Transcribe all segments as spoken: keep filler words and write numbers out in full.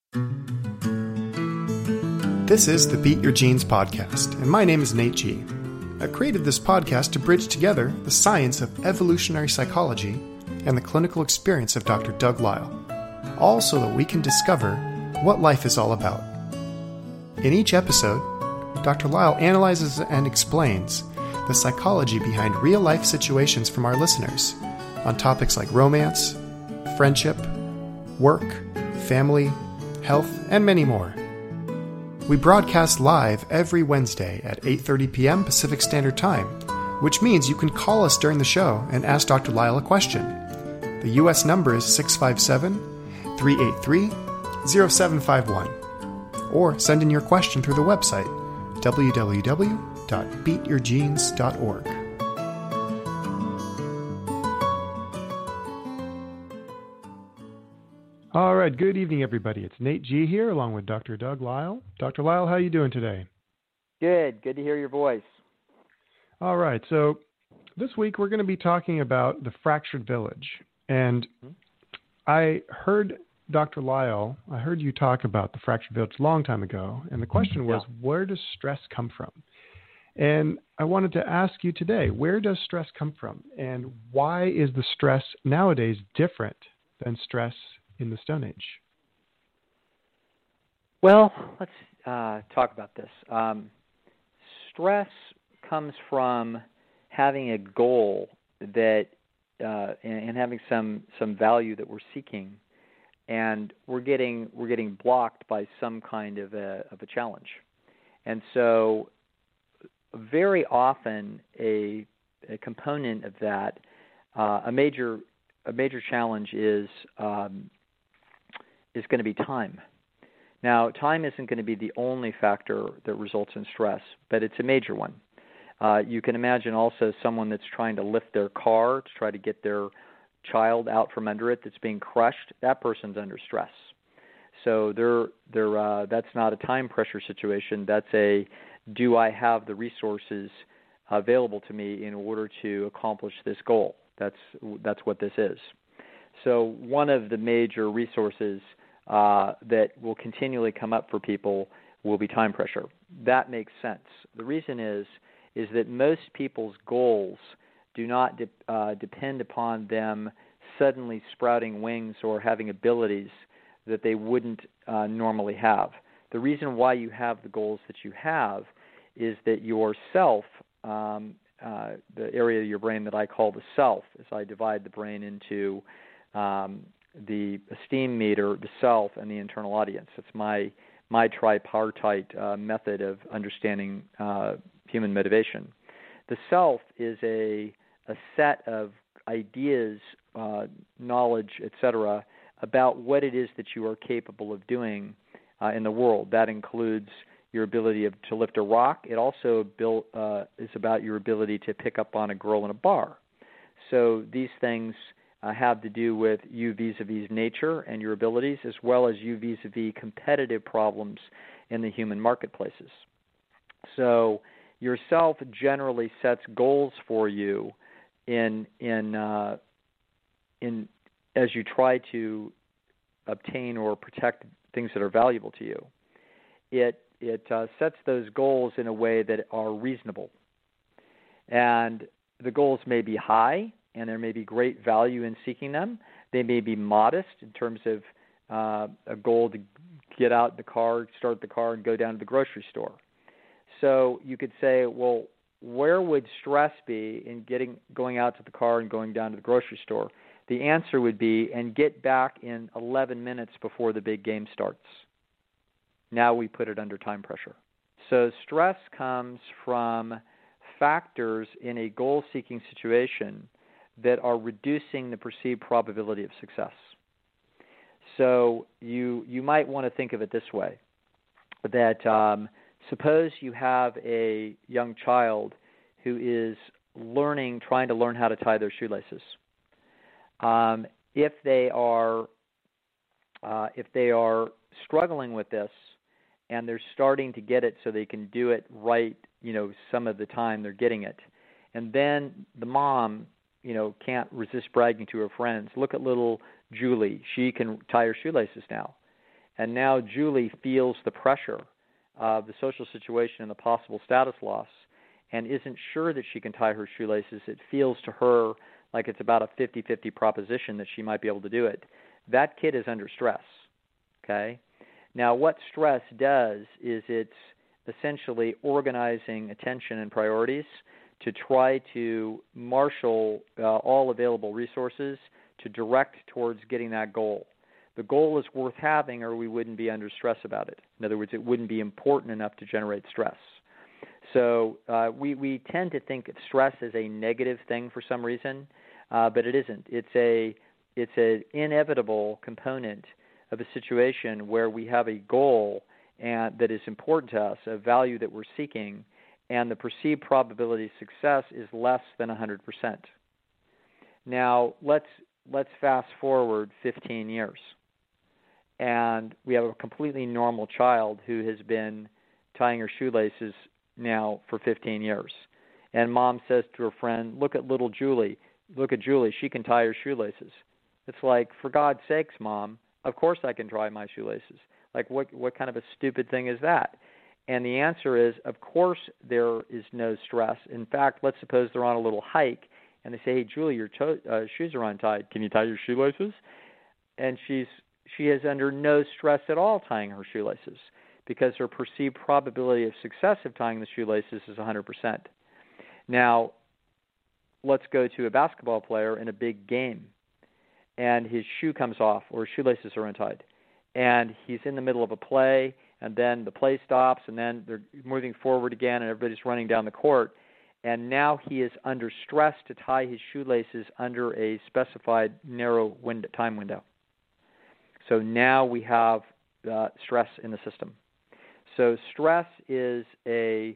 This is the Beat Your Genes podcast, and my name is Nate G. I created this podcast to bridge together the science of evolutionary psychology and the clinical experience of Doctor Doug Lisle, all so that we can discover what life is all about. In each episode, Doctor Lisle analyzes and explains the psychology behind real-life situations from our listeners on topics like romance, friendship, work, family, health, and many more. We broadcast live every Wednesday at eight thirty p.m. Pacific Standard Time, which means you can call us during the show and ask Doctor Lisle a question. The U S number is six five seven, three eight three, zero seven five one. Or send in your question through the website, w w w dot beat your genes dot org. All right, good evening, everybody. It's Nate G here, along with Doctor Doug Lisle. Doctor Lisle, how are you doing today? Good. Good to hear your voice. All right, so this week we're going to be talking about the fractured village. And mm-hmm. I heard, Doctor Lisle, I heard you talk about the fractured village a long time ago, and the question was, yeah. Where does stress come from? And I wanted to ask you today, where does stress come from? And why is the stress nowadays different than stress in the Stone Age? Well, let's uh, talk about this. Um, stress comes from having a goal that uh, and, and having some some value that we're seeking, and we're getting we're getting blocked by some kind of a of a challenge, and so very often a a component of that, uh, a major a major challenge is um, is going to be time. Now, time isn't going to be the only factor that results in stress, but it's a major one. Uh, you can imagine also someone that's trying to lift their car to try to get their child out from under it that's being crushed. That person's under stress. So they're, they're, uh, that's not a time pressure situation. That's a, do I have the resources available to me in order to accomplish this goal? That's, that's what this is. So one of the major resources uh, that will continually come up for people will be time pressure. That makes sense. The reason is is that most people's goals do not de- uh, depend upon them suddenly sprouting wings or having abilities that they wouldn't uh, normally have. The reason why you have the goals that you have is that your self, um, uh, the area of your brain that I call the self, as I divide the brain into Um, the esteem meter, the self, and the internal audience. It's my my tripartite uh, method of understanding uh, human motivation. The self is a a set of ideas, uh, knowledge, et cetera, about what it is that you are capable of doing uh, in the world. That includes your ability of, to lift a rock. It also built, uh, is about your ability to pick up on a girl in a bar. So these things Uh, have to do with you vis-a-vis nature and your abilities, as well as you vis-a-vis competitive problems in the human marketplaces. So yourself generally sets goals for you in in uh, in as you try to obtain or protect things that are valuable to you. It it uh, sets those goals in a way that are reasonable, and the goals may be high, and there may be great value in seeking them. They may be modest in terms of uh, a goal to get out the car, start the car, and go down to the grocery store. So you could say, well, where would stress be in getting going out to the car and going down to the grocery store? The answer would be, and get back in eleven minutes before the big game starts. Now we put it under time pressure. So stress comes from factors in a goal-seeking situation that are reducing the perceived probability of success. So you you might want to think of it this way, that um, suppose you have a young child who is learning, trying to learn how to tie their shoelaces. Um, if they are uh, if they are struggling with this and they're starting to get it so they can do it right, you know, some of the time they're getting it, and then the mom, you know, can't resist bragging to her friends, look at little Julie, she can tie her shoelaces now. And now Julie feels the pressure of the social situation and the possible status loss and isn't sure that she can tie her shoelaces. It feels to her like it's about a fifty-fifty proposition that she might be able to do it. That kid is under stress, okay? Now, what stress does is it's essentially organizing attention and priorities to try to marshal uh, all available resources to direct towards getting that goal. The goal is worth having, or we wouldn't be under stress about it. In other words, it wouldn't be important enough to generate stress. So uh, we, we tend to think of stress as a negative thing for some reason, uh, but it isn't. It's a it's an inevitable component of a situation where we have a goal and that is important to us, a value that we're seeking, and the perceived probability of success is less than one hundred percent. Now, let's let's fast forward fifteen years, and we have a completely normal child who has been tying her shoelaces now for fifteen years. And mom says to her friend, look at little Julie. Look at Julie. She can tie her shoelaces. It's like, for God's sakes, Mom, of course I can tie my shoelaces. Like, what what kind of a stupid thing is that? And the answer is, of course there is no stress. In fact, let's suppose they're on a little hike, and they say, hey, Julie, your to- uh, shoes are untied. Can you tie your shoelaces? And she's she is under no stress at all tying her shoelaces because her perceived probability of success of tying the shoelaces is one hundred percent. Now, let's go to a basketball player in a big game, and his shoe comes off or his shoelaces are untied, and he's in the middle of a play, and then the play stops, and then they're moving forward again, and everybody's running down the court, and now he is under stress to tie his shoelaces under a specified narrow window, time window. So now we have uh, stress in the system. So stress is a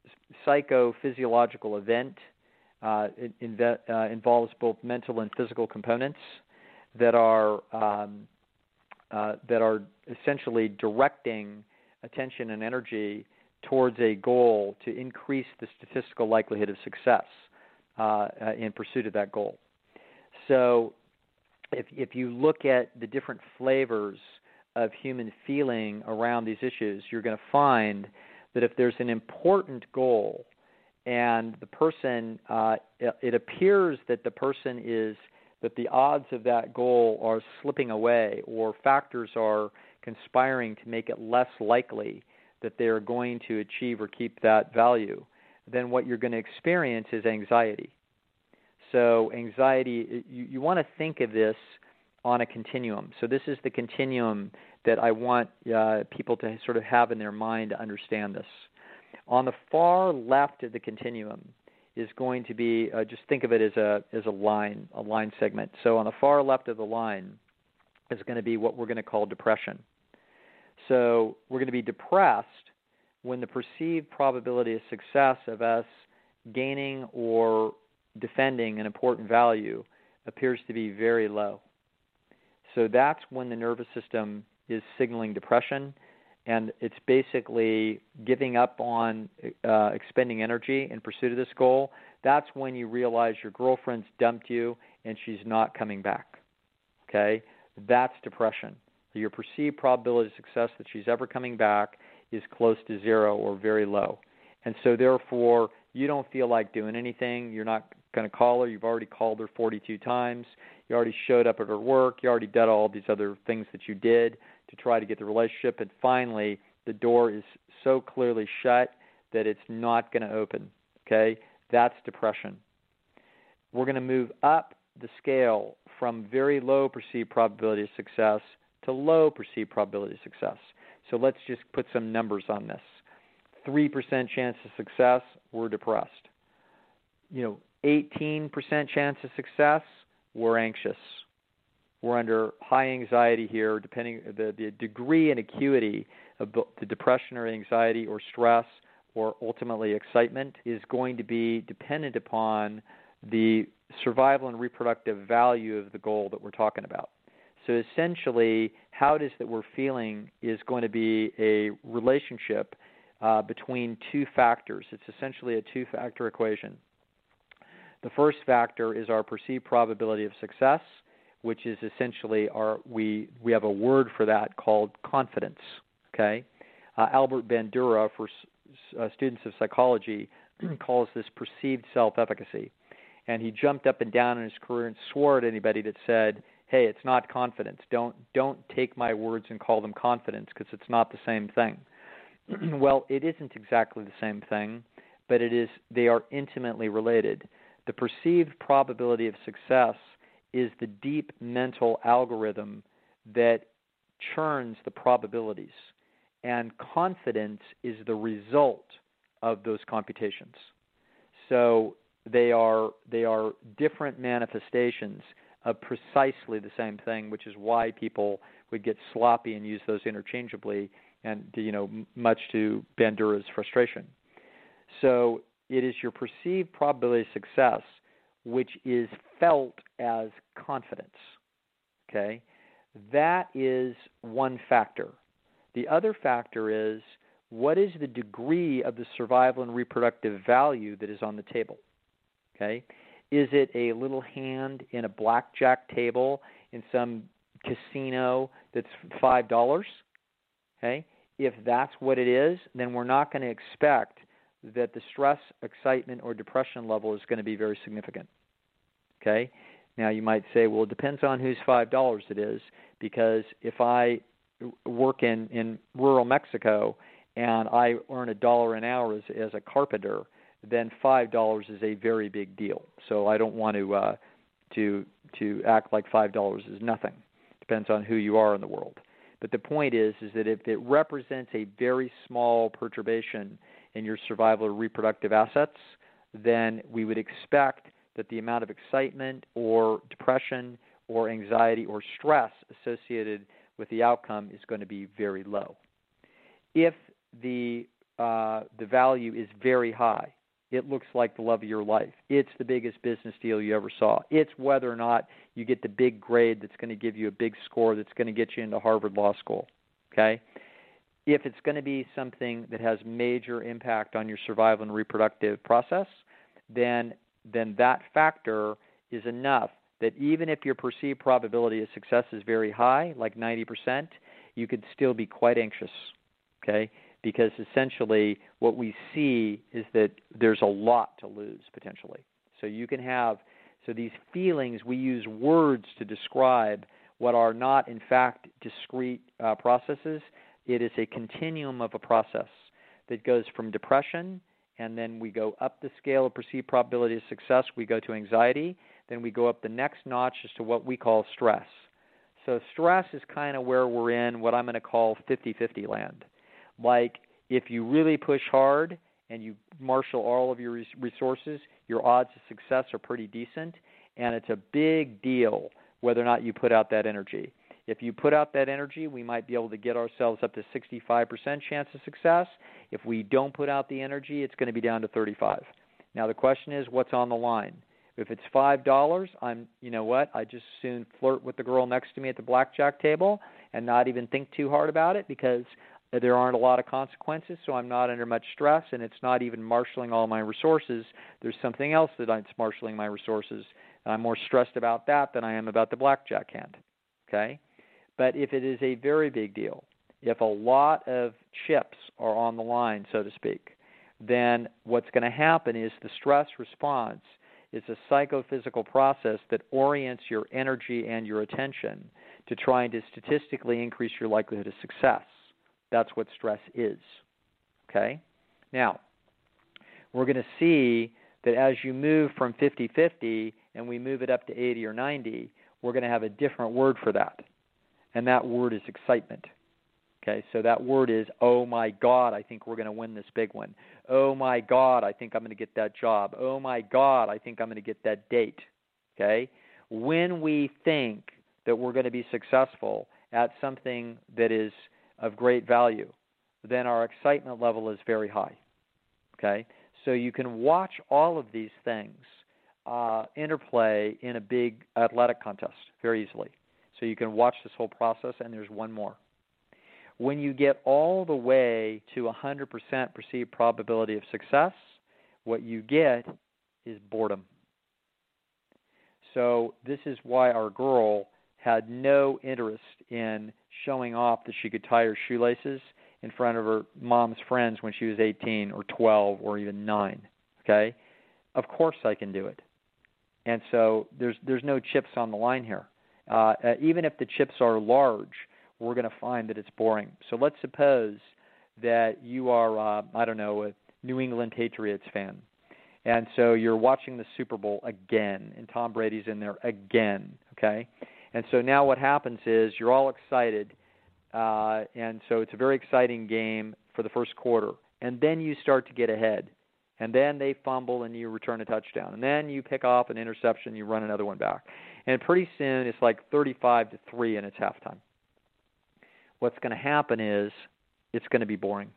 psychophysiological event. Uh, it inve- uh, involves both mental and physical components that are um, uh, that are essentially directing attention and energy towards a goal to increase the statistical likelihood of success uh, uh, in pursuit of that goal. So if if you look at the different flavors of human feeling around these issues, you're going to find that if there's an important goal and the person, uh, it, it appears that the person is, that the odds of that goal are slipping away or factors are conspiring to make it less likely that they're going to achieve or keep that value, then what you're going to experience is anxiety. So anxiety, you, you want to think of this on a continuum. So this is the continuum that I want uh, people to sort of have in their mind to understand this. On the far left of the continuum is going to be, uh, just think of it as a as a line, a line segment. So on the far left of the line is going to be what we're going to call depression. So we're going to be depressed when the perceived probability of success of us gaining or defending an important value appears to be very low. So that's when the nervous system is signaling depression, and it's basically giving up on uh, expending energy in pursuit of this goal. That's when you realize your girlfriend's dumped you and she's not coming back. Okay? That's depression. Your perceived probability of success that she's ever coming back is close to zero or very low. And so therefore, you don't feel like doing anything. You're not going to call her. You've already called her forty-two times. You already showed up at her work. You already did all these other things that you did to try to get the relationship. And finally, the door is so clearly shut that it's not going to open. Okay? That's depression. We're going to move up the scale from very low perceived probability of success to low perceived probability of success. So let's just put some numbers on this. three percent chance of success, we're depressed. You know, eighteen percent chance of success, we're anxious. We're under high anxiety here, depending the the degree and acuity of the depression or anxiety or stress or ultimately excitement is going to be dependent upon the survival and reproductive value of the goal that we're talking about. So essentially, how it is that we're feeling is going to be a relationship uh, between two factors. It's essentially a two-factor equation. The first factor is our perceived probability of success, which is essentially our we we have a word for that called confidence. Okay, uh, Albert Bandura, for uh, students of psychology, calls this perceived self-efficacy, and he jumped up and down in his career and swore at anybody that said, "Hey, it's not confidence. Don't don't take my words and call them confidence because it's not the same thing." Well, it isn't exactly the same thing, but it is. They are intimately related. The perceived probability of success is the deep mental algorithm that churns the probabilities, and confidence is the result of those computations. So they are they are different manifestations of precisely the same thing, which is why people would get sloppy and use those interchangeably, and you know, much to Bandura's frustration. So it is your perceived probability of success which is felt as confidence. Okay? That is one factor. The other factor is, what is the degree of the survival and reproductive value that is on the table? Okay? Is it a little hand in a blackjack table in some casino that's five dollars? Okay? If that's what it is, then we're not going to expect that the stress, excitement, or depression level is going to be very significant. Okay? Now you might say, well, it depends on whose five dollars it is, because if I work in, in rural Mexico and I earn a dollar an hour as, as a carpenter, then five dollars is a very big deal. So I don't want to uh, to to act like five dollars is nothing. Depends on who you are in the world. But the point is, is that if it represents a very small perturbation in your survival or reproductive assets, then we would expect that the amount of excitement or depression or anxiety or stress associated with the outcome is going to be very low. If the uh, the value is very high, it looks like the love of your life. It's the biggest business deal you ever saw. It's whether or not you get the big grade that's going to give you a big score that's going to get you into Harvard Law School. Okay? If it's going to be something that has major impact on your survival and reproductive process, then then that factor is enough that even if your perceived probability of success is very high, like ninety percent, you could still be quite anxious. Okay? Because essentially what we see is that there's a lot to lose potentially. So you can have, so these feelings, we use words to describe what are not in fact discrete uh, processes. It is a continuum of a process that goes from depression, and then we go up the scale of perceived probability of success, we go to anxiety, then we go up the next notch as to what we call stress. So stress is kind of where we're in what I'm going to call fifty-fifty land. Like, if you really push hard and you marshal all of your resources, your odds of success are pretty decent, and it's a big deal whether or not you put out that energy. If you put out that energy, we might be able to get ourselves up to sixty-five percent chance of success. If we don't put out the energy, it's going to be down to thirty-five. Now, the question is, what's on the line? If it's five dollars, I'm, you know what, I just soon flirt with the girl next to me at the blackjack table and not even think too hard about it, because there aren't a lot of consequences, so I'm not under much stress, and it's not even marshaling all my resources. There's something else that's marshaling my resources, and I'm more stressed about that than I am about the blackjack hand. Okay? But if it is a very big deal, if a lot of chips are on the line, so to speak, then what's going to happen is the stress response is a psychophysical process that orients your energy and your attention to trying to statistically increase your likelihood of success. That's what stress is. Okay? Now, we're going to see that as you move from fifty-fifty and we move it up to eighty or ninety, we're going to have a different word for that. And that word is excitement. Okay, so that word is, oh my God, I think we're going to win this big one. Oh my God, I think I'm going to get that job. Oh my God, I think I'm going to get that date. Okay? When we think that we're going to be successful at something that is of great value, then our excitement level is very high. Okay? So you can watch all of these things uh, interplay in a big athletic contest very easily. So you can watch this whole process, and there's one more. When you get all the way to one hundred percent perceived probability of success, what you get is boredom. So this is why our girl had no interest in showing off that she could tie her shoelaces in front of her mom's friends when she was eighteen or twelve or even nine, okay? Of course I can do it. And so there's there's no chips on the line here. Uh, uh, even if the chips are large, we're going to find that it's boring. So let's suppose that you are, uh, I don't know, a New England Patriots fan. And so you're watching the Super Bowl again, and Tom Brady's in there again, okay? And so now what happens is you're all excited, uh, and so it's a very exciting game for the first quarter. And then you start to get ahead. And then they fumble and you return a touchdown. And then you pick off an interception, you run another one back. And pretty soon it's like thirty-five to three and it's halftime. What's going to happen is it's going to be boring.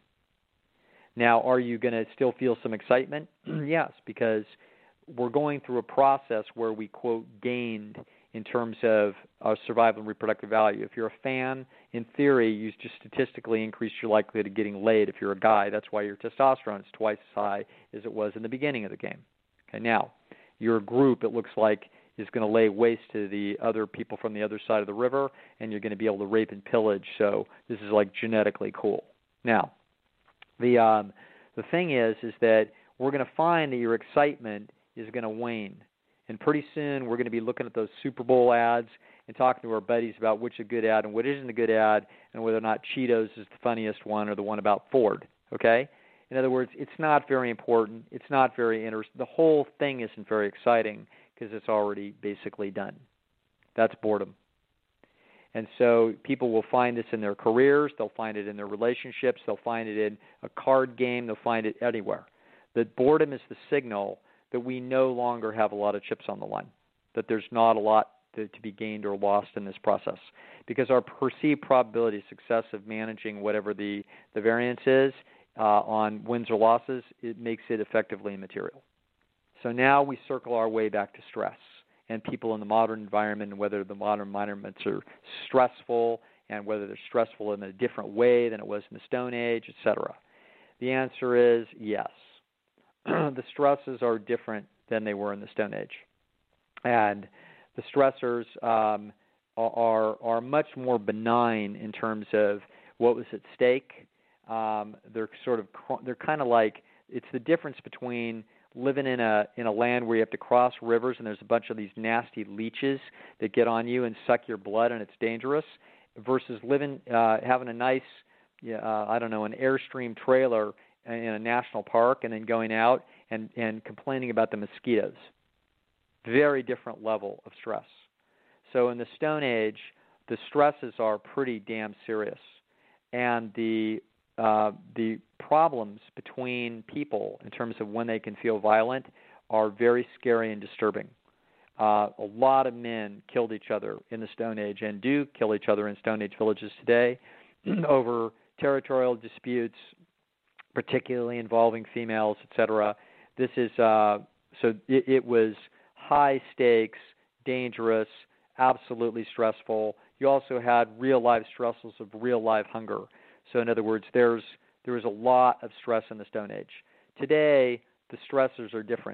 Now, are you going to still feel some excitement? Yes, because we're going through a process where we, quote, gained in terms of uh, survival and reproductive value. If you're a fan, in theory, you just statistically increase your likelihood of getting laid. If you're a guy, that's why your testosterone is twice as high as it was in the beginning of the game. Okay, now, you're a group, it looks like, is going to lay waste to the other people from the other side of the river, and you're going to be able to rape and pillage, so this is like genetically cool. Now, the um, the thing is, is that we're going to find that your excitement is going to wane. And pretty soon we're going to be looking at those Super Bowl ads and talking to our buddies about which is a good ad and what isn't a good ad and whether or not Cheetos is the funniest one or the one about Ford, okay? In other words, it's not very important. It's not very interesting. The whole thing isn't very exciting because it's already basically done. That's boredom. And so people will find this in their careers. They'll find it in their relationships. They'll find it in a card game. They'll find it anywhere. That boredom is the signal that we no longer have a lot of chips on the line, that there's not a lot to, to be gained or lost in this process. Because our perceived probability of success of managing whatever the, the variance is uh, on wins or losses, it makes it effectively immaterial. So now we circle our way back to stress and people in the modern environment and whether the modern environments are stressful and whether they're stressful in a different way than it was in the Stone Age, et cetera. The answer is yes. The stresses are different than they were in the Stone Age. And the stressors um, are, are much more benign in terms of what was at stake. Um, they're sort of, they're kind of like, it's the difference between living in a in a land where you have to cross rivers and there's a bunch of these nasty leeches that get on you and suck your blood and it's dangerous, versus living, uh, having a nice, uh, I don't know, an Airstream trailer in a national park and then going out and, and complaining about the mosquitoes. Very different level of stress. So in the Stone Age, the stresses are pretty damn serious. And the uh, the problems between people in terms of when they can feel violent are very scary and disturbing. Uh, a lot of men killed each other in the Stone Age and do kill each other in Stone Age villages today over territorial disputes, particularly involving females, et cetera. This is uh, so it, it was high stakes, dangerous, absolutely stressful. You also had real life stresses of real life hunger. So in other words, there's there was a lot of stress in the Stone Age. Today, the stressors are different.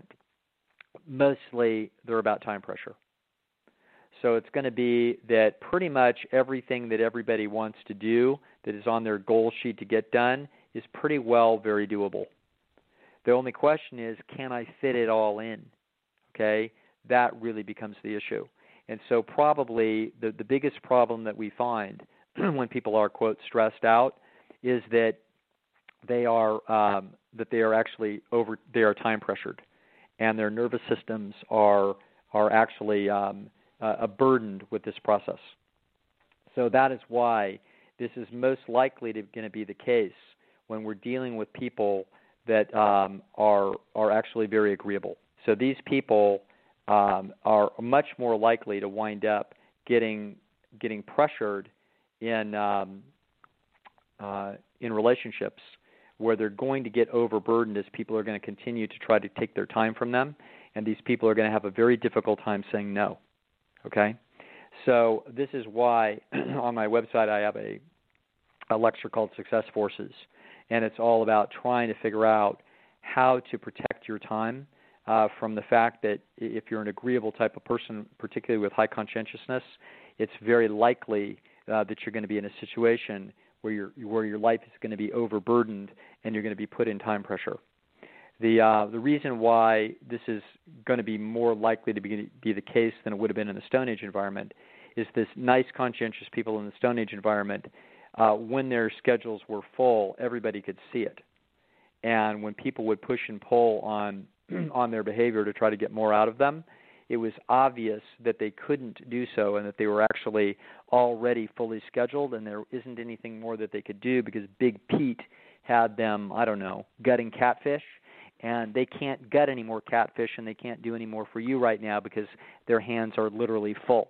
Mostly they're about time pressure. So it's going to be that pretty much everything that everybody wants to do that is on their goal sheet to get done is pretty well very doable. The only question is, can I fit it all in? Okay, that really becomes the issue. And so probably the, the biggest problem that we find when people are, quote, stressed out is that they are um, that they are actually over they are time pressured, and their nervous systems are are actually um, uh, burdened with this process. So that is why this is most likely to going to be the case when we're dealing with people that um, are are actually very agreeable. So these people um, are much more likely to wind up getting getting pressured in um, uh, in relationships where they're going to get overburdened as people are going to continue to try to take their time from them, and these people are going to have a very difficult time saying no. Okay? So this is why on my website I have a, a lecture called Success Forces, and it's all about trying to figure out how to protect your time, uh, from the fact that if you're an agreeable type of person, particularly with high conscientiousness, it's very likely uh, that you're going to be in a situation where your where your life is going to be overburdened and you're going to be put in time pressure. The uh, the reason why this is going to be more likely to be, be the case than it would have been in the Stone Age environment is this nice, conscientious people in the Stone Age environment, uh, when their schedules were full, everybody could see it. And when people would push and pull on on their behavior to try to get more out of them, it was obvious that they couldn't do so and that they were actually already fully scheduled and there isn't anything more that they could do because Big Pete had them, I don't know, gutting catfish, and they can't gut any more catfish and they can't do any more for you right now because their hands are literally full.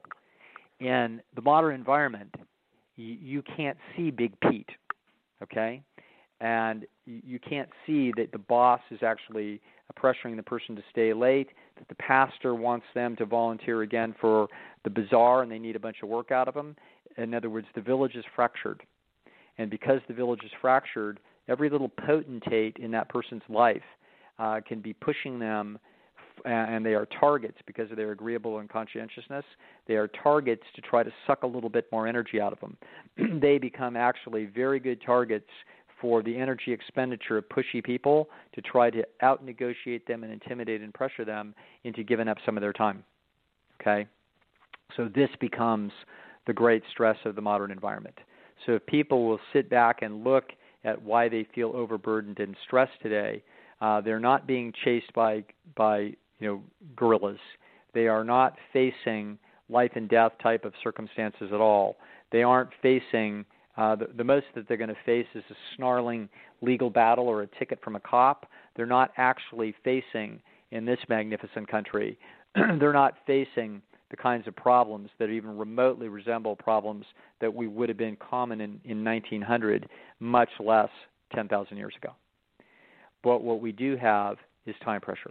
In the modern environment, you, you can't see Big Pete, okay? And you can't see that the boss is actually pressuring the person to stay late, that the pastor wants them to volunteer again for the bazaar and they need a bunch of work out of them. In other words, the village is fractured. And because the village is fractured, every little potentate in that person's life uh, can be pushing them, and they are targets because of their agreeable and conscientiousness. They are targets to try to suck a little bit more energy out of them. They become actually very good targets for the energy expenditure of pushy people to try to out-negotiate them and intimidate and pressure them into giving up some of their time. Okay? So this becomes the great stress of the modern environment. So if people will sit back and look at why they feel overburdened and stressed today, uh, they're not being chased by, by you know, gorillas. They are not facing life and death type of circumstances at all. They aren't facing Uh, the, the most that they're going to face is a snarling legal battle or a ticket from a cop. They're not actually facing, in this magnificent country, they're not facing the kinds of problems that even remotely resemble problems that we would have been common in, in nineteen hundred, much less ten thousand years ago. But what we do have is time pressure.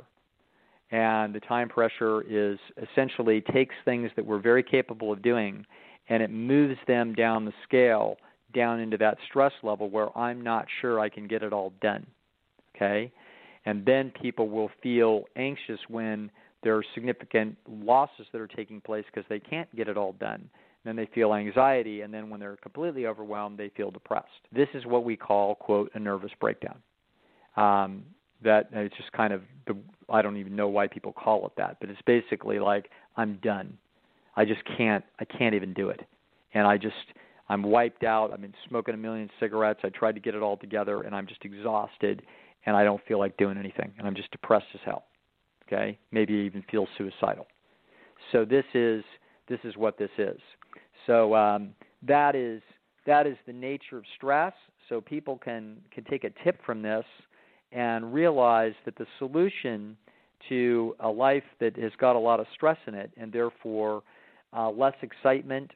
And the time pressure is essentially takes things that we're very capable of doing and it moves them down the scale down into that stress level where I'm not sure I can get it all done, okay? And then people will feel anxious when there are significant losses that are taking place because they can't get it all done. Then they feel anxiety, and then when they're completely overwhelmed, they feel depressed. This is what we call, quote, a nervous breakdown. Um, that it's just kind of, the, I don't even know why people call it that, but it's basically like, I'm done. I just can't, I can't even do it. And I just... I'm wiped out. I've been smoking a million cigarettes. I tried to get it all together, and I'm just exhausted, and I don't feel like doing anything, and I'm just depressed as hell. Okay, maybe even feel suicidal. So this is this is what this is. So um, that is that is the nature of stress. So people can can take a tip from this and realize that the solution to a life that has got a lot of stress in it, and therefore uh, less excitement.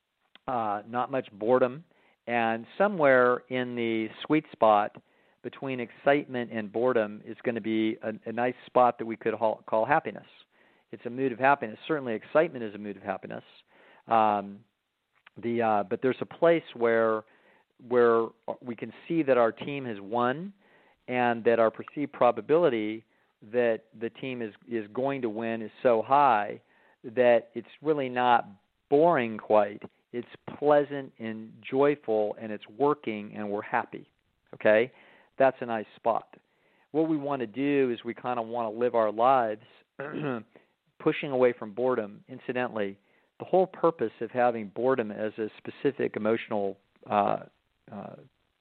Uh, not much boredom, and somewhere in the sweet spot between excitement and boredom is going to be a, a nice spot that we could call, call happiness. It's a mood of happiness. Certainly excitement is a mood of happiness. Um, the uh, but there's a place where where we can see that our team has won and that our perceived probability that the team is, is going to win is so high that it's really not boring quite. It's pleasant and joyful, and it's working, and we're happy, okay? That's a nice spot. What we want to do is we kind of want to live our lives pushing away from boredom. Incidentally, the whole purpose of having boredom as a specific emotional uh, uh,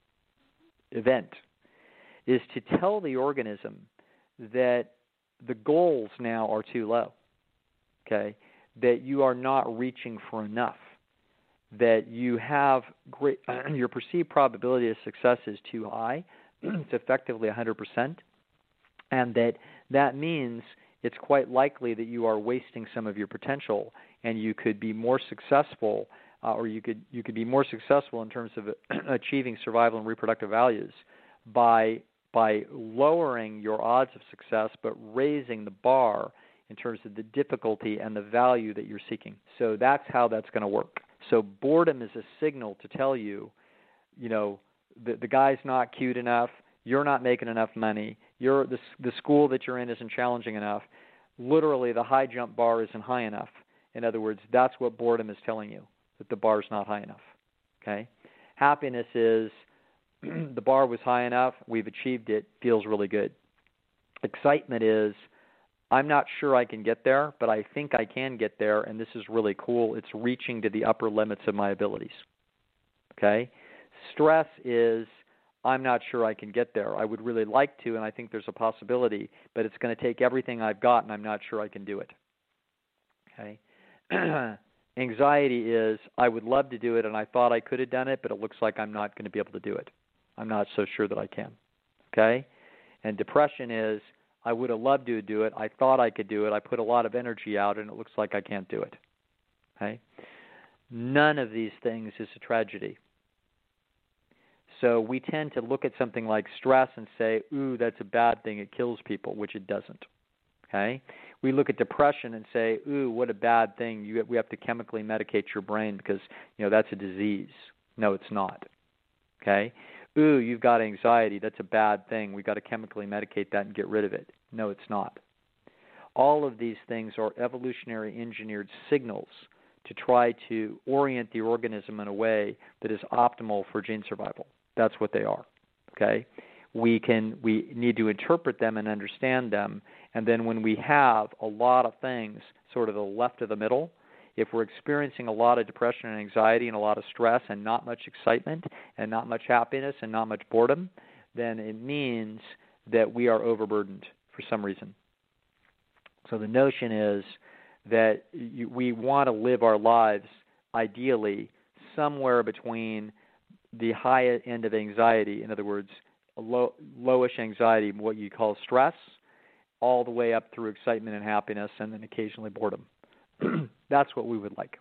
event is to tell the organism that the goals now are too low, okay, that you are not reaching for enough, that you have great, uh, your perceived probability of success is too high. It's effectively one hundred percent, and that that means it's quite likely that you are wasting some of your potential, and you could be more successful, uh, or you could you could be more successful in terms of achieving survival and reproductive values by by lowering your odds of success, but raising the bar in terms of the difficulty and the value that you're seeking. So that's how that's going to work. So boredom is a signal to tell you, you know, the, the guy's not cute enough, you're not making enough money, you're, the, the school that you're in isn't challenging enough. Literally, the high jump bar isn't high enough. In other words, that's what boredom is telling you, that the bar's not high enough. Okay? Happiness is the bar was high enough, we've achieved it, feels really good. Excitement is, I'm not sure I can get there, but I think I can get there, and this is really cool. It's reaching to the upper limits of my abilities. Okay? Stress is, I'm not sure I can get there. I would really like to, and I think there's a possibility, but it's going to take everything I've got, and I'm not sure I can do it. Okay? Anxiety is, I would love to do it, and I thought I could have done it, but it looks like I'm not going to be able to do it. I'm not so sure that I can. Okay? And depression is, I would have loved to do it. I thought I could do it. I put a lot of energy out, and it looks like I can't do it. Okay? None of these things is a tragedy. So we tend to look at something like stress and say, ooh, that's a bad thing. It kills people, which it doesn't. Okay? We look at depression and say, ooh, what a bad thing. You, we have to chemically medicate your brain because, you know, that's a disease. No, it's not. Okay? Ooh, you've got anxiety. That's a bad thing. We've got to chemically medicate that and get rid of it. No, it's not. All of these things are evolutionary engineered signals to try to orient the organism in a way that is optimal for gene survival. That's what they are. Okay? We can we need to interpret them and understand them, and then when we have a lot of things sort of the left of the middle, if we're experiencing a lot of depression and anxiety and a lot of stress and not much excitement and not much happiness and not much boredom, then it means that we are overburdened for some reason. So the notion is that you, we want to live our lives ideally somewhere between the high end of anxiety, in other words, a low, lowish anxiety, what you call stress, all the way up through excitement and happiness, and then occasionally boredom. That's what we would like.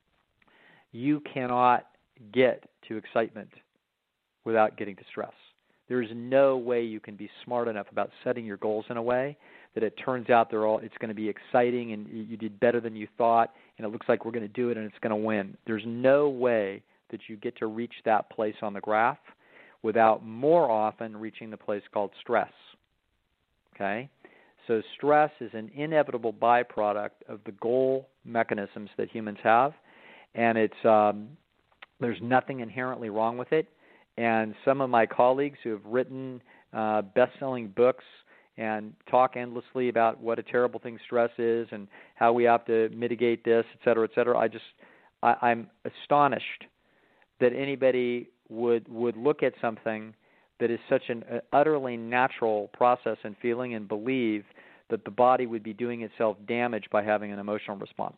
You cannot get to excitement without getting to stress. There is no way you can be smart enough about setting your goals in a way that it turns out they're all it's going to be exciting and you did better than you thought and it looks like we're going to do it and it's going to win. There's no way that you get to reach that place on the graph without more often reaching the place called stress. Okay? So stress is an inevitable byproduct of the goal mechanisms that humans have, and it's um, there's nothing inherently wrong with it. And some of my colleagues who have written uh, best-selling books and talk endlessly about what a terrible thing stress is and how we have to mitigate this, et cetera, et cetera, I just I, I'm astonished that anybody would would look at something that is such an utterly natural process and feeling and believe that the body would be doing itself damage by having an emotional response.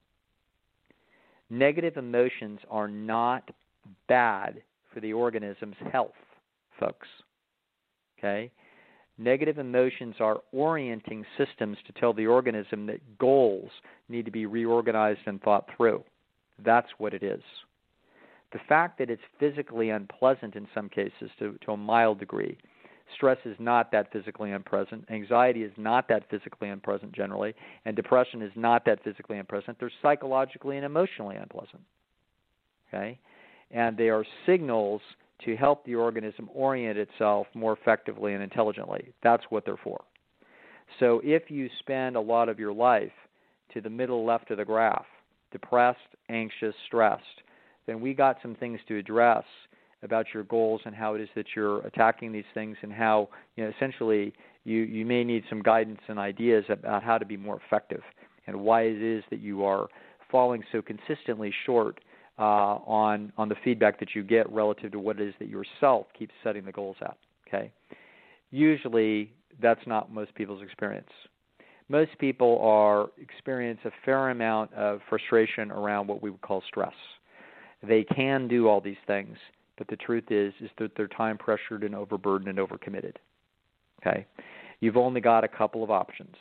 Negative emotions are not bad for the organism's health, folks. Okay? Negative emotions are orienting systems to tell the organism that goals need to be reorganized and thought through. That's what it is. The fact that it's physically unpleasant in some cases to, to a mild degree, stress is not that physically unpleasant, anxiety is not that physically unpleasant generally, and depression is not that physically unpleasant. They're psychologically and emotionally unpleasant. Okay? And they are signals to help the organism orient itself more effectively and intelligently. That's what they're for. So if you spend a lot of your life to the middle left of the graph, depressed, anxious, stressed, then we got some things to address about your goals and how it is that you're attacking these things and how, you know, essentially you, you may need some guidance and ideas about how to be more effective and why it is that you are falling so consistently short uh, on on the feedback that you get relative to what it is that yourself keeps setting the goals at. Okay, usually that's not most people's experience. Most people are experience a fair amount of frustration around what we would call stress. They can do all these things, but the truth is is that they're time pressured and overburdened and overcommitted. Okay, you've only got a couple of options.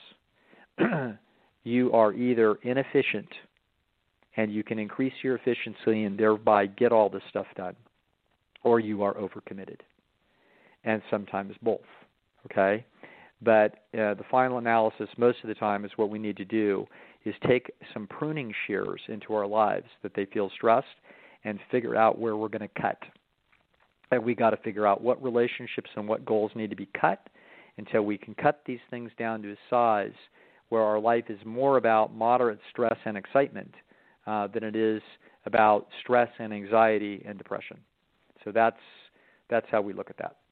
You are either inefficient and you can increase your efficiency and thereby get all this stuff done, or you are overcommitted, and sometimes both, okay? But uh, the final analysis most of the time is what we need to do is take some pruning shears into our lives that they feel stressed and figure out where we're going to cut. And we got to figure out what relationships and what goals need to be cut until we can cut these things down to a size where our life is more about moderate stress and excitement uh, than it is about stress and anxiety and depression. So that's that's how we look at that.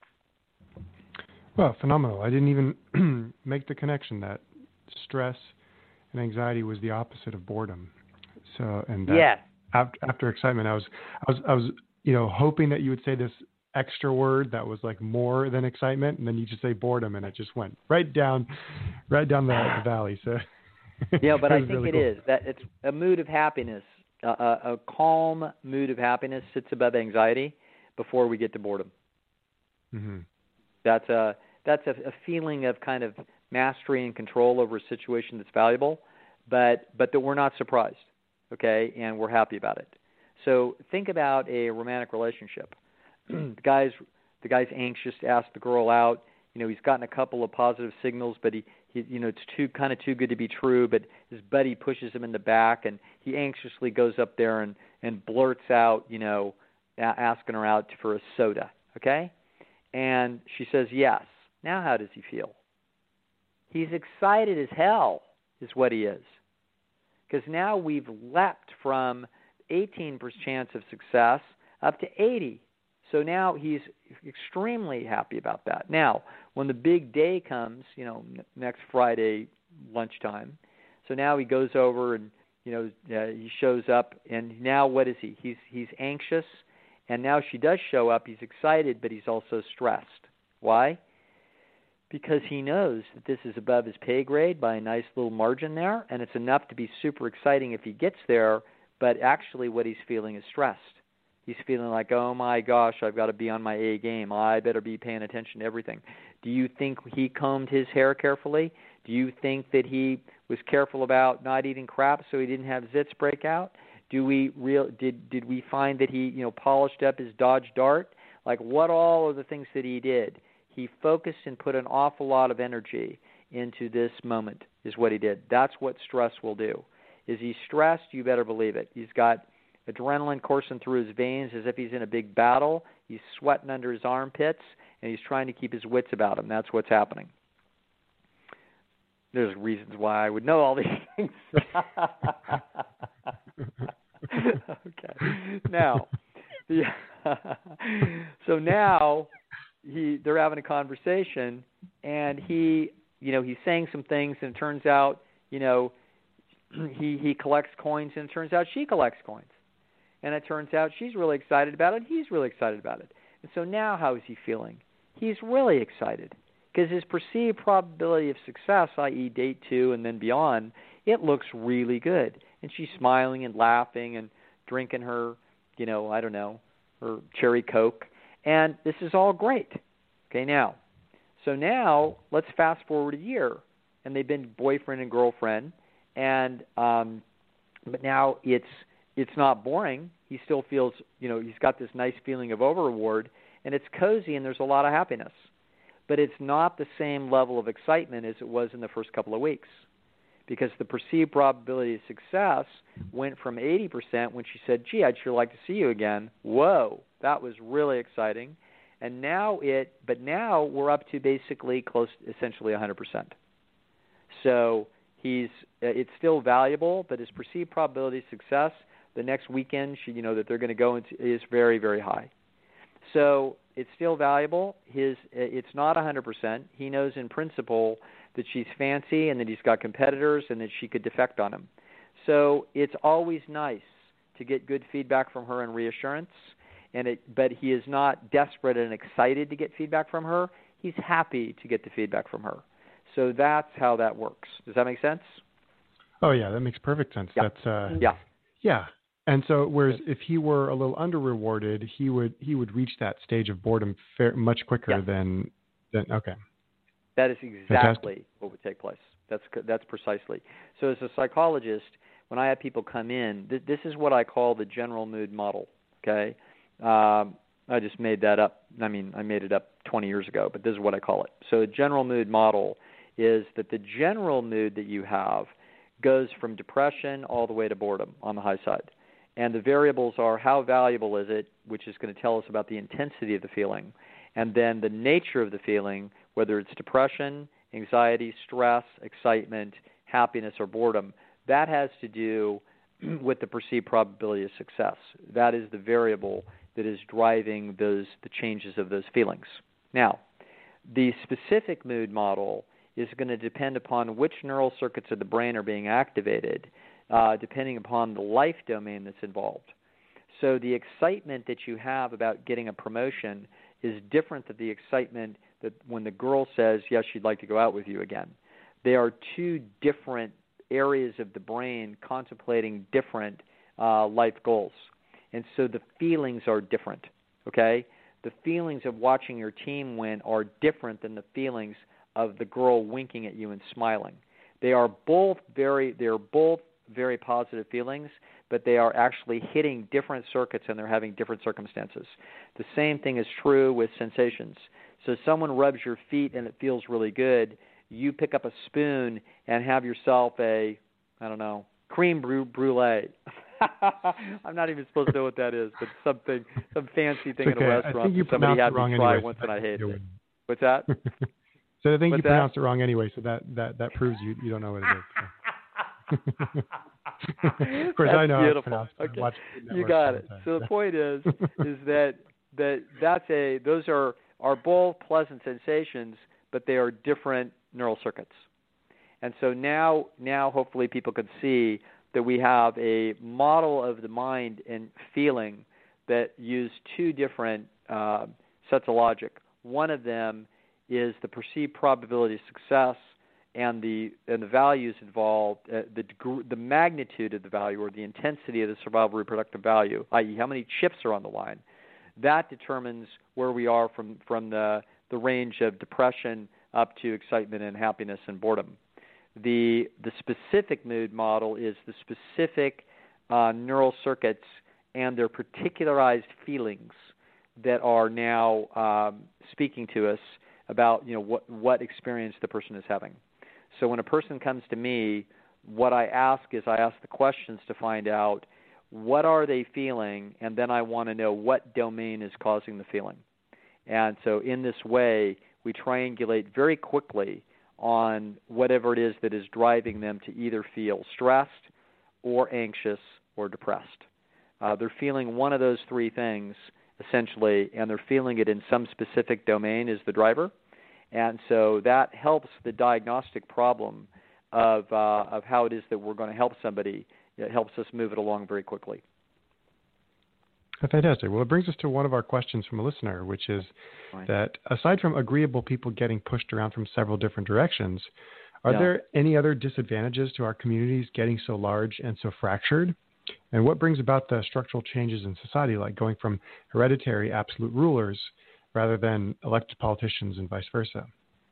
Well, phenomenal. I didn't even make the connection that stress and anxiety was the opposite of boredom. So, and that yeah. after, after excitement, I was, I was, I was, you know, hoping that you would say this extra word that was like more than excitement, and then you just say boredom, and it just went right down, right down the, the valley. So, yeah, but I think really it cool. is that it's a mood of happiness. Uh, a, a calm mood of happiness sits above anxiety before we get to boredom. Mm-hmm. That's a that's a, a feeling of kind of mastery and control over a situation that's valuable, but but that we're not surprised, okay, and we're happy about it. So think about a romantic relationship. the guy's the guy's anxious to ask the girl out. You know, he's gotten a couple of positive signals, but he, he you know it's too kind of too good to be true. But his buddy pushes him in the back, and he anxiously goes up there and and blurts out, you know, a- asking her out for a soda, okay? And she says yes. Now how does he feel? He's excited as hell is what he is. Because now we've leapt from eighteen percent chance of success up to eighty. So now he's extremely happy about that. Now, when the big day comes, you know, next Friday lunchtime, so now he goes over and, you know, uh, he shows up, and now what is he? He's he's anxious. And now she does show up. He's excited, but he's also stressed. Why? Because he knows that this is above his pay grade by a nice little margin there, and it's enough to be super exciting if he gets there, but actually what he's feeling is stressed. He's feeling like, oh, my gosh, I've got to be on my A game. I better be paying attention to everything. Do you think he combed his hair carefully? Do you think that he was careful about not eating crap so he didn't have zits break out? Do we real did did we find that he, you know, polished up his Dodge Dart? Like, what all of the things that he did? He focused and put an awful lot of energy into this moment is what he did. That's what stress will do. Is he stressed? You better believe it. He's got adrenaline coursing through his veins as if he's in a big battle. He's sweating under his armpits, and he's trying to keep his wits about him. That's what's happening. There's reasons why I would know all these things. Okay. Now, the, so now he they're having a conversation, and he, you know, he's saying some things, and it turns out, you know, he he collects coins, and it turns out she collects coins, and it turns out she's really excited about it. He's really excited about it, and so now how is he feeling? He's really excited because his perceived probability of success, that is, date two and then beyond, it looks really good. And she's smiling and laughing and drinking her, you know, I don't know, her cherry Coke. And this is all great. Okay, now, so now let's fast forward a year. And they've been boyfriend and girlfriend. And um, but now it's it's not boring. He still feels, you know, he's got this nice feeling of over-reward. And it's cozy and there's a lot of happiness. But it's not the same level of excitement as it was in the first couple of weeks. Because the perceived probability of success went from eighty percent when she said, gee, I'd sure like to see you again. Whoa, that was really exciting. And now it, but now we're up to basically close, essentially one hundred percent. So he's, it's still valuable, but his perceived probability of success the next weekend, she, you know, that they're going to go into is very, very high. So it's still valuable. His, it's not one hundred percent. He knows in principle that she's fancy and that he's got competitors and that she could defect on him. So it's always nice to get good feedback from her and reassurance. And it, but he is not desperate and excited to get feedback from her. He's happy to get the feedback from her. So that's how that works. Does that make sense? Oh yeah, that makes perfect sense. Yeah. That's uh, yeah, yeah. And so, whereas if he were a little under rewarded, he would he would reach that stage of boredom fair, much quicker yeah. than than okay. That is exactly Fantastic. What would take place. That's that's precisely. So as a psychologist, when I have people come in, th- this is what I call the general mood model, okay? Um, I just made that up. I mean, I made it up twenty years ago, but this is what I call it. So a general mood model is that the general mood that you have goes from depression all the way to boredom on the high side. And the variables are how valuable is it, which is going to tell us about the intensity of the feeling, and then the nature of the feeling, whether it's depression, anxiety, stress, excitement, happiness, or boredom. That has to do with the perceived probability of success. That is the variable that is driving those the changes of those feelings. Now, the specific mood model is going to depend upon which neural circuits of the brain are being activated, uh, depending upon the life domain that's involved. So the excitement that you have about getting a promotion is different than the excitement that when the girl says, yes, she'd like to go out with you again. They are two different areas of the brain contemplating different uh, life goals. And so the feelings are different, okay? The feelings of watching your team win are different than the feelings of the girl winking at you and smiling. They are both very, they are both very positive feelings, but they are actually hitting different circuits and they're having different circumstances. The same thing is true with sensations. So someone rubs your feet and it feels really good. You pick up a spoon and have yourself a, I don't know, creme brulee. I'm not even supposed to know what that is, but something, some fancy thing okay. in a restaurant that somebody had me try once and I hated it. What's that? So I think What's you pronounced that? it wrong anyway, so that, that, that proves you, you don't know what it is. Of course, that's I know beautiful. how to pronounce it. Okay. Watch You got it. So the point is, is that that that's a those are are both pleasant sensations, but they are different neural circuits. And so now, now hopefully people can see that we have a model of the mind and feeling that use two different uh, sets of logic. One of them is the perceived probability of success and the and the values involved, uh, the deg- the magnitude of the value or the intensity of the survival reproductive value, that is how many chips are on the line. That determines where we are from, from the, the range of depression up to excitement and happiness and boredom. The the specific mood model is the specific uh, neural circuits and their particularized feelings that are now um, speaking to us about, you know, what what experience the person is having. So when a person comes to me, what I ask is I ask the questions to find out what are they feeling, and then I want to know what domain is causing the feeling. And so in this way, we triangulate very quickly on whatever it is that is driving them to either feel stressed or anxious or depressed. Uh, they're feeling one of those three things, essentially, and they're feeling it in some specific domain as the driver. And so that helps the diagnostic problem of uh, of how it is that we're going to help somebody. It helps us move it along very quickly. Fantastic. Well, it brings us to one of our questions from a listener, which is Right. that aside from agreeable people getting pushed around from several different directions, are Yeah. there any other disadvantages to our communities getting so large and so fractured? And what brings about the structural changes in society, like going from hereditary absolute rulers rather than elected politicians and vice versa?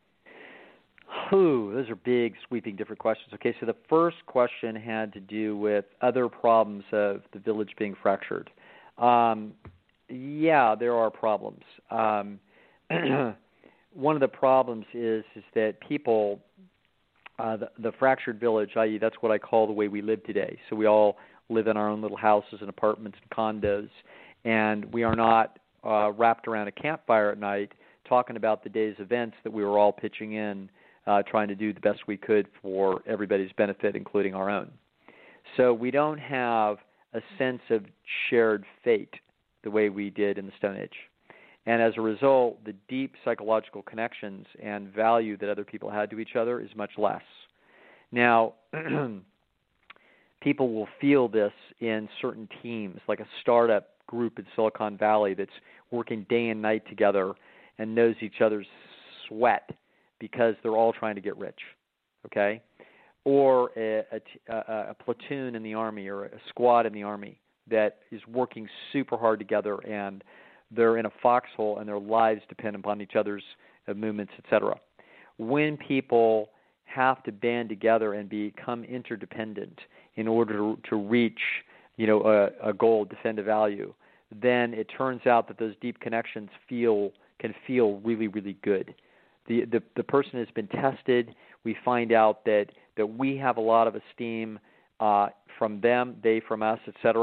Ooh, those are big, sweeping, different questions. Okay, so the first question had to do with other problems of the village being fractured. Um, yeah, there are problems. Um, one of the problems is is that people, uh, the, the fractured village, that is that's what I call the way we live today. So we all live in our own little houses and apartments and condos, and we are not uh, wrapped around a campfire at night talking about the day's events that we were all pitching in, uh, trying to do the best we could for everybody's benefit, including our own. So we don't have a sense of shared fate the way we did in the Stone Age. And as a result, the deep psychological connections and value that other people had to each other is much less. Now, people will feel this in certain teams, like a startup group in Silicon Valley that's working day and night together and knows each other's sweat because they're all trying to get rich, okay? Or a, a, a platoon in the Army or a squad in the Army that is working super hard together and they're in a foxhole and their lives depend upon each other's uh, movements, et cetera. When people have to band together and become interdependent in order to, to reach, you know, a, a goal, defend a value, then it turns out that those deep connections feel can feel really, really good. The, the the person has been tested. We find out that, that we have a lot of esteem uh, from them, they from us, et cetera.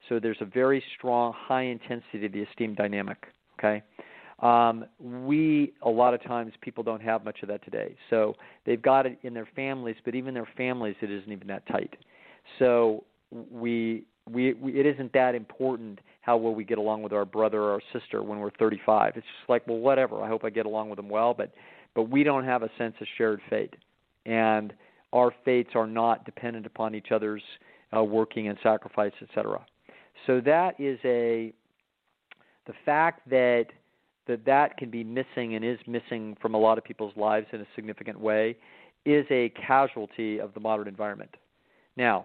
So there's a very strong, high intensity to the esteem dynamic, okay? Um, we, a lot of times, people don't have much of that today. So they've got it in their families, but even their families, it isn't even that tight. So we, we, we it isn't that important how well we get along with our brother or our sister when we're thirty-five. It's just like, well, whatever. I hope I get along with them well, but but we don't have a sense of shared fate. And our fates are not dependent upon each other's uh, working and sacrifice, et cetera. So that is a, the fact that that that can be missing and is missing from a lot of people's lives in a significant way is a casualty of the modern environment. Now,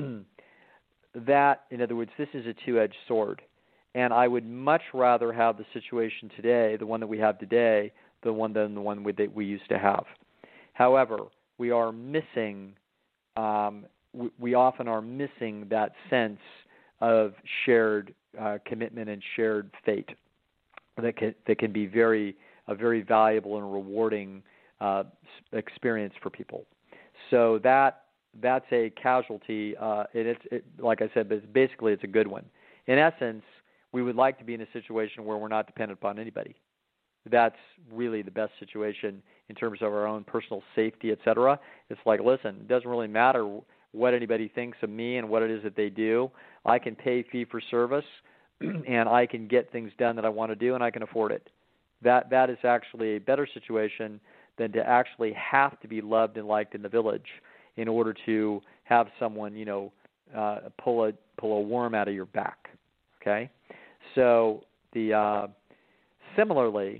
that, in other words, this is a two-edged sword. And I would much rather have the situation today, the one that we have today, the one than the one we, that we used to have. However, we are missing, um, we, we often are missing that sense of shared uh, commitment and shared fate that can, that can be very a very valuable and rewarding uh, experience for people. So that that's a casualty, uh, and it's it, like I said, but basically it's a good one. In essence, we would like to be in a situation where we're not dependent upon anybody. That's really the best situation in terms of our own personal safety, et cetera. It's like, listen, it doesn't really matter what anybody thinks of me and what it is that they do. I can pay fee for service, and I can get things done that I want to do, and I can afford it. That that is actually a better situation than to actually have to be loved and liked in the village in order to have someone, you know, uh, pull a pull a worm out of your back. Okay, so the uh, similarly,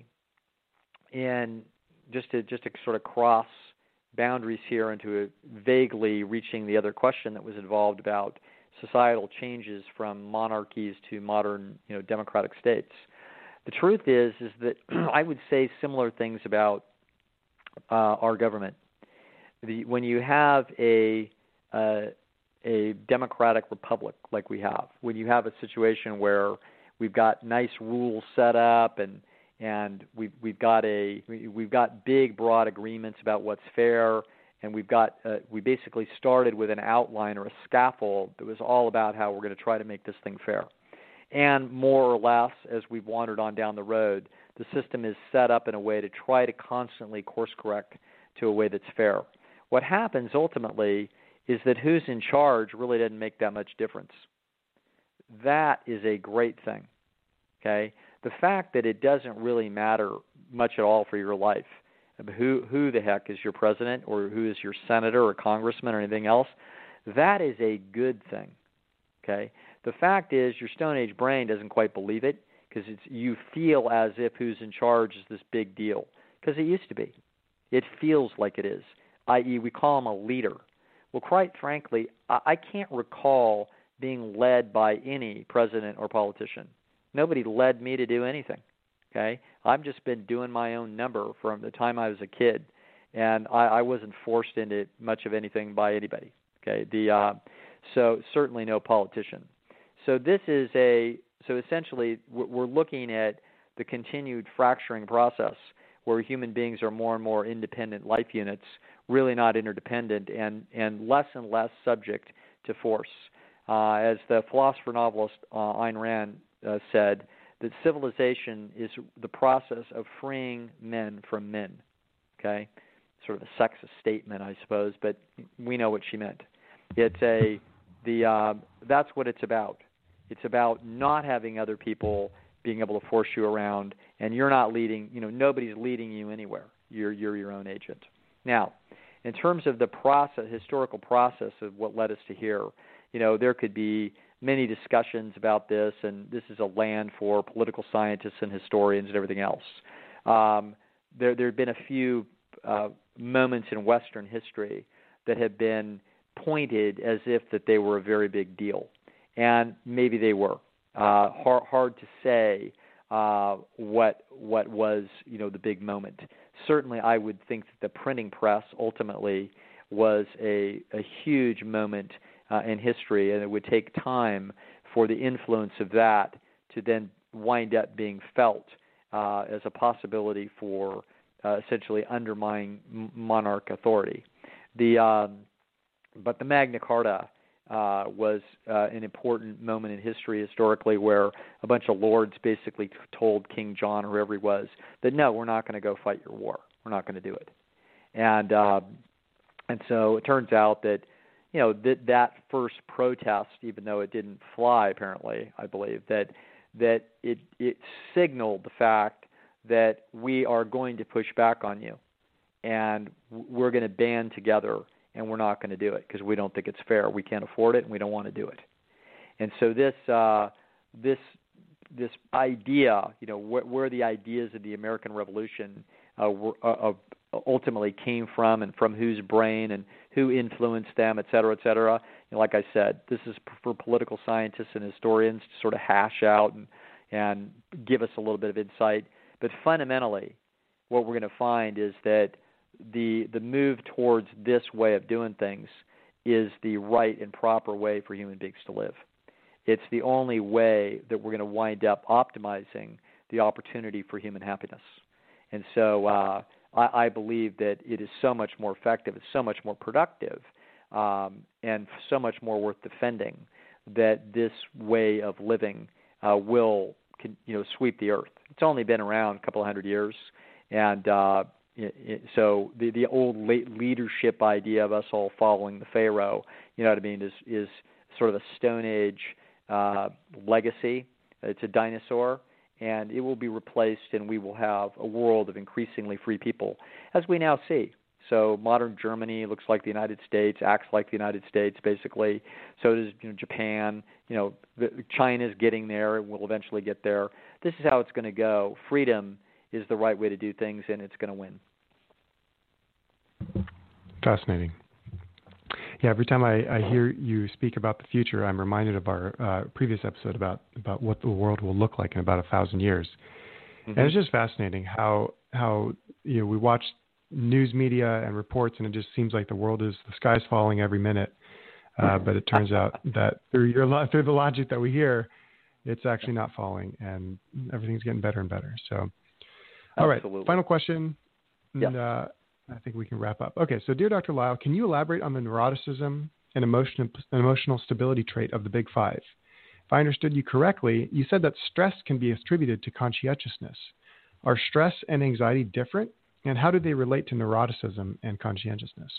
in just to just to sort of cross boundaries here into a vaguely reaching the other question that was involved about societal changes from monarchies to modern, you know, democratic states. The truth is, is that I would say similar things about uh, our government. The, when you have a uh, a democratic republic like we have, when you have a situation where we've got nice rules set up and and we've we've got a we've got big broad agreements about what's fair, and we've got uh, we basically started with an outline or a scaffold that was all about how we're going to try to make this thing fair. And more or less, as we've wandered on down the road, the system is set up in a way to try to constantly course correct to a way that's fair. What happens ultimately is that who's in charge really doesn't make that much difference. That is a great thing, okay? The fact that it doesn't really matter much at all for your life, who who the heck is your president or who is your senator or congressman or anything else, that is a good thing, okay? The fact is your Stone Age brain doesn't quite believe it because it's you feel as if who's in charge is this big deal because it used to be. It feels like it is, that is we call him a leader. Well, quite frankly, I, I can't recall being led by any president or politician. Nobody led me to do anything, okay? I've just been doing my own number from the time I was a kid, and I, I wasn't forced into much of anything by anybody, okay? The uh, so certainly no politician. So this is a so essentially we're looking at the continued fracturing process where human beings are more and more independent life units, really not interdependent, and, and less and less subject to force. Uh, as the philosopher novelist uh, Ayn Rand uh, said, that civilization is the process of freeing men from men. Okay, sort of a sexist statement, I suppose, but we know what she meant. It's a the uh, that's what it's about. It's about not having other people being able to force you around, and you're not leading. You know, nobody's leading you anywhere. You're you're your own agent. Now, in terms of the process, historical process of what led us to here, you know, there could be many discussions about this, and this is a land for political scientists and historians and everything else. Um, there there have been a few uh, moments in Western history that have been pointed as if that they were a very big deal. And maybe they were. Uh, hard, hard to say uh, what what was, you know, the big moment. Certainly, I would think that the printing press ultimately was a, a huge moment uh, in history, and it would take time for the influence of that to then wind up being felt uh, as a possibility for uh, essentially undermining monarch authority. The um, but the Magna Carta uh, was uh, an important moment in history historically where a bunch of lords basically told King John or whoever he was that, no, we're not going to go fight your war. We're not going to do it. And uh, and so it turns out that, you know, that that first protest, even though it didn't fly, apparently, I believe, that that it it signaled the fact that we are going to push back on you, and we're going to band together, and we're not going to do it because we don't think it's fair. We can't afford it, and we don't want to do it. And so this uh, this this idea, you know, wh- where the ideas of the American Revolution uh, were, uh, ultimately came from, and from whose brain, and who influenced them, et cetera, et cetera. You know, like I said, this is for political scientists and historians to sort of hash out and and give us a little bit of insight. But fundamentally, what we're going to find is that the the move towards this way of doing things is the right and proper way for human beings to live. It's the only way that we're going to wind up optimizing the opportunity for human happiness. And so uh, I, I believe that it is so much more effective, it's so much more productive, um, and so much more worth defending that this way of living uh, will Can, you know, sweep the earth. It's only been around a couple of hundred years, and uh, it, it, so the the old leadership idea of us all following the Pharaoh, you know what I mean, is is sort of a Stone Age uh, legacy. It's a dinosaur, and it will be replaced, and we will have a world of increasingly free people, as we now see. So modern Germany looks like the United States, acts like the United States, basically. So does, you know, Japan. You know, China's getting there. We'll eventually get there. This is how it's going to go. Freedom is the right way to do things, and it's going to win. Fascinating. Yeah, every time I, I hear you speak about the future, I'm reminded of our uh, previous episode about, about what the world will look like in about a thousand years. Mm-hmm. And it's just fascinating how how you know we watch news media and reports, and it just seems like the world is, the sky's falling every minute. Uh, but it turns out that through your through the logic that we hear, it's actually not falling, and everything's getting better and better. So, all Absolutely. right, final question, and yes. uh, I think we can wrap up. Okay, so dear Doctor Lisle, can you elaborate on the neuroticism and emotion, emotional stability trait of the Big Five? If I understood you correctly, you said that stress can be attributed to conscientiousness. Are stress and anxiety different? And how do they relate to neuroticism and conscientiousness?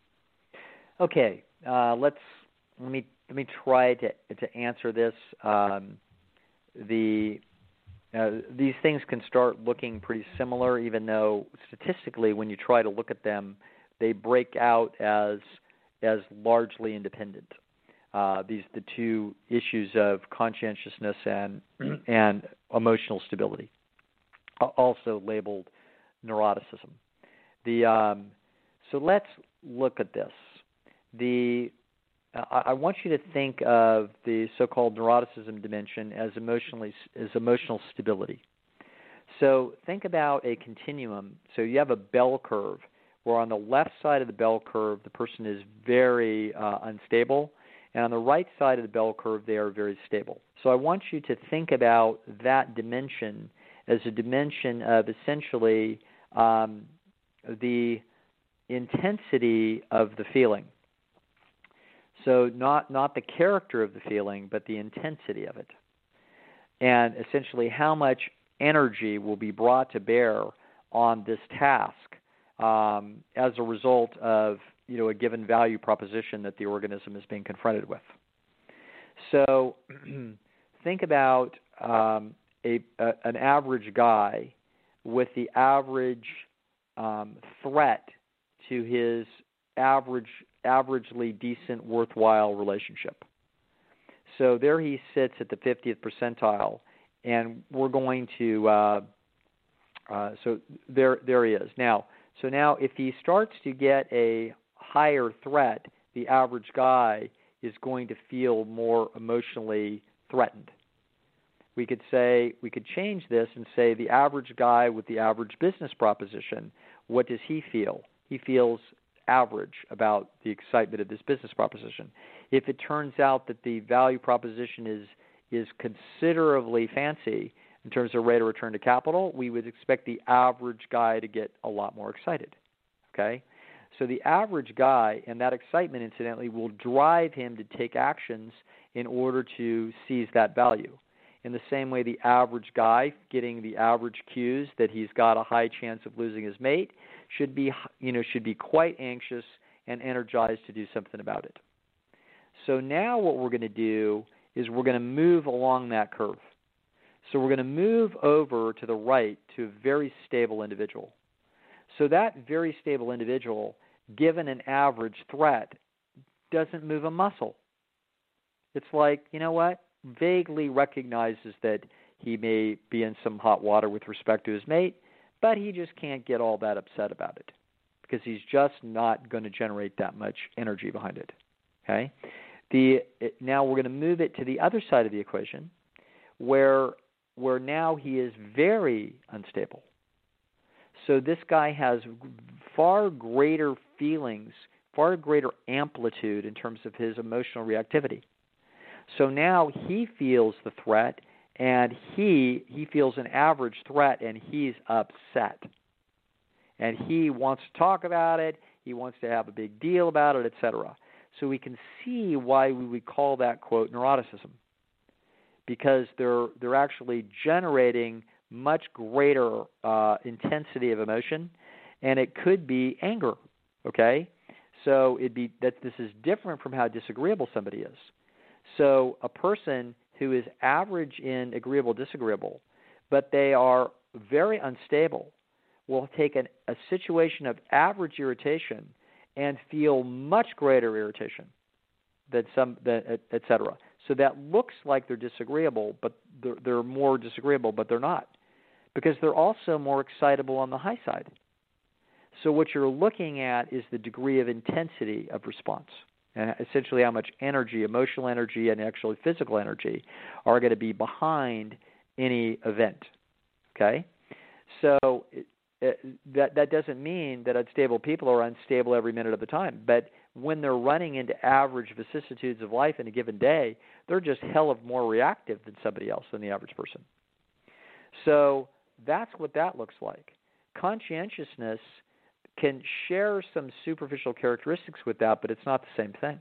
Okay, uh, let's let me let me try to to answer this. Um, the uh, these things can start looking pretty similar, even though statistically, when you try to look at them, they break out as as largely independent. Uh, these the two issues of conscientiousness and and emotional stability, also labeled neuroticism. The um, so let's look at this. The uh, I want you to think of the so-called neuroticism dimension as emotionally as emotional stability. So think about a continuum. So you have a bell curve where on the left side of the bell curve the person is very uh, unstable, and on the right side of the bell curve they are very stable. So I want you to think about that dimension as a dimension of essentially um, the intensity of the feeling. So not not the character of the feeling, but the intensity of it. And essentially how much energy will be brought to bear on this task um, as a result of, you know, a given value proposition that the organism is being confronted with. So think about um, a, a an average guy with the average um, threat to his average, averagely decent, worthwhile relationship. So there he sits at the fiftieth percentile, and we're going to. Uh, uh, so there, there he is now. So now, if he starts to get a higher threat, the average guy is going to feel more emotionally threatened. We could say, we could change this and say the average guy with the average business proposition, what does he feel? He feels average about the excitement of this business proposition. If it turns out that the value proposition is is considerably fancy in terms of rate of return to capital, we would expect the average guy to get a lot more excited. Okay? So the average guy, and that excitement, incidentally, will drive him to take actions in order to seize that value. In the same way, the average guy getting the average cues that he's got a high chance of losing his mate should be, you know, should be quite anxious and energized to do something about it. So now what we're going to do is we're going to move along that curve. So we're going to move over to the right to a very stable individual. So that very stable individual, given an average threat, doesn't move a muscle. It's like, you know what, vaguely recognizes that he may be in some hot water with respect to his mate, but he just can't get all that upset about it because he's just not going to generate that much energy behind it. Okay? The it, now we're going to move it to the other side of the equation where where now he is very unstable. So this guy has far greater feelings, far greater amplitude in terms of his emotional reactivity. So now he feels the threat, and he he feels an average threat, and he's upset. And he wants to talk about it, he wants to have a big deal about it, et cetera. So we can see why we would call that, quote, neuroticism, because they're they're actually generating much greater uh, intensity of emotion, and it could be anger, okay? So it'd be that this is different from how disagreeable somebody is. So a person who is average in agreeable, disagreeable, but they are very unstable, will take an, a situation of average irritation and feel much greater irritation than some, than, et, et cetera. So that looks like they're disagreeable, but they're, they're more disagreeable, but they're not, because they're also more excitable on the high side. So what you're looking at is the degree of intensity of response, and essentially how much energy, emotional energy, and actually physical energy are going to be behind any event. Okay, so it, it, that that doesn't mean that unstable people are unstable every minute of the time, but when they're running into average vicissitudes of life in a given day, they're just hell of more reactive than somebody else, than the average person. So that's what that looks like. Conscientiousness can share some superficial characteristics with that, but it's not the same thing.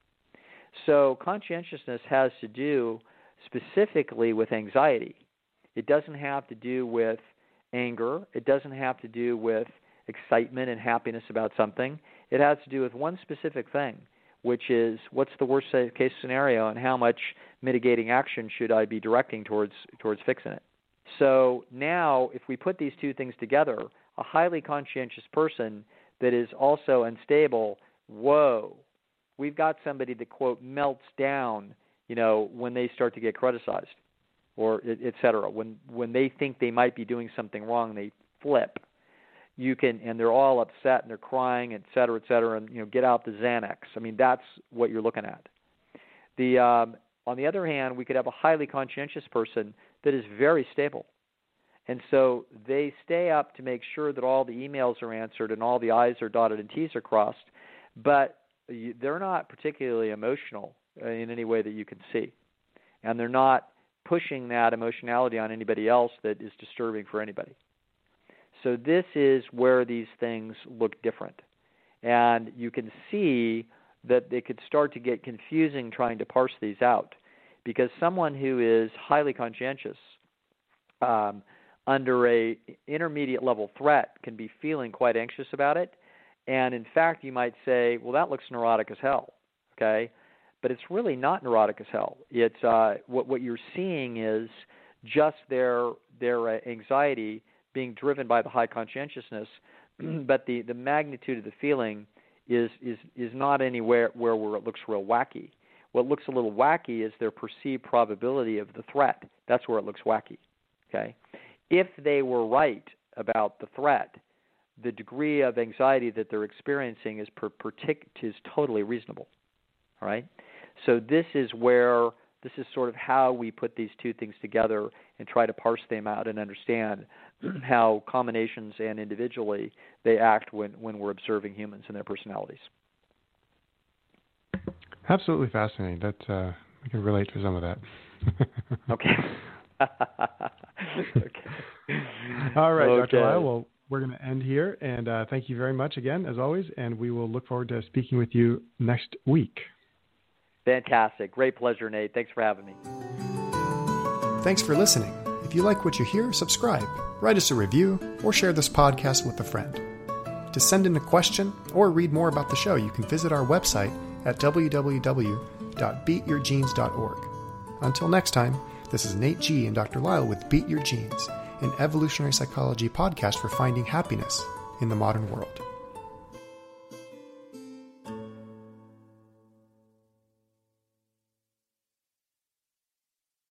So conscientiousness has to do specifically with anxiety. It doesn't have to do with anger. It doesn't have to do with excitement and happiness about something. It has to do with one specific thing, which is what's the worst case scenario and how much mitigating action should I be directing towards towards fixing it. So now if we put these two things together, a highly conscientious person that is also unstable, whoa, we've got somebody that, quote, melts down, you know, when they start to get criticized, or et cetera. When when they think they might be doing something wrong, they flip. You can, and they're all upset and they're crying, et cetera, et cetera, and, you know, get out the Xanax. I mean, that's what you're looking at. The um, on the other hand, we could have a highly conscientious person that is very stable. And so they stay up to make sure that all the emails are answered and all the I's are dotted and T's are crossed, but they're not particularly emotional in any way that you can see. And they're not pushing that emotionality on anybody else that is disturbing for anybody. So this is where these things look different. And you can see that they could start to get confusing trying to parse these out, because someone who is highly conscientious um, under a intermediate level threat can be feeling quite anxious about it. And in fact, you might say, well, that looks neurotic as hell, okay? But it's really not neurotic as hell. It's uh, what what you're seeing is just their their anxiety being driven by the high conscientiousness, but the, the magnitude of the feeling is is is not anywhere where, where it looks real wacky. What looks a little wacky is their perceived probability of the threat. That's where it looks wacky, okay? If they were right about the threat, the degree of anxiety that they're experiencing is per, partic- is totally reasonable. All right? So this is where, this is sort of how we put these two things together and try to parse them out and understand how combinations and individually they act when, when we're observing humans and their personalities. Absolutely fascinating. That uh, I can relate to some of that. Okay. Okay. All right, okay. Doctor Lisle. Well, we're going to end here. And uh, thank you very much again, as always. And we will look forward to speaking with you next week. Fantastic. Great pleasure, Nate. Thanks for having me. Thanks for listening. If you like what you hear, subscribe, write us a review, or share this podcast with a friend. To send in a question or read more about the show, you can visit our website at w w w dot beat your genes dot org. Until next time, this is Nate G. and Doctor Lisle with Beat Your Genes, an evolutionary psychology podcast for finding happiness in the modern world.